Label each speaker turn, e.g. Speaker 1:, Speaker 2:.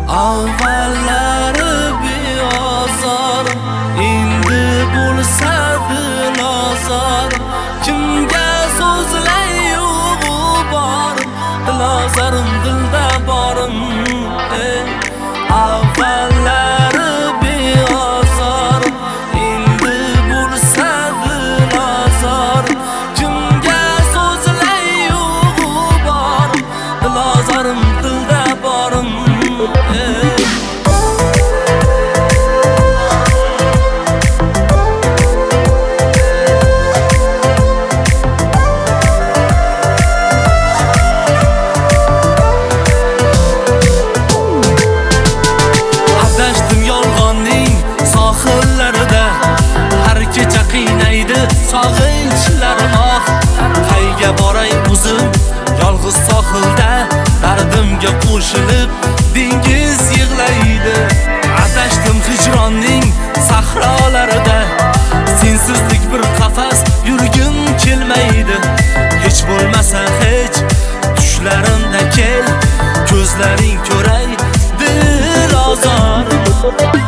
Speaker 1: Avvallari beozor, endi bo'lsa dilozor. Kimga so'zlay yo'g'u bor, dilozorim dilda borim. Avvallari beozor, endi bo'lsa dilozor. Kimga so'zlay yo'g'u bor, dilozorim dilda borim. Adashdim yolg'onning sohillarida, har kecha qiynaydi sog'inchlarim. Qayga boray o'zim yolg'iz sohilda, dardimga qo'shilib dengiz yig'laydi. Adashdim hijronning sahrolarida, sensizlik bir qafas yurgim kelmaydi. Hech bo'lmasa hech tushlarimda kel, ko'zlaring ko'ray dilozor.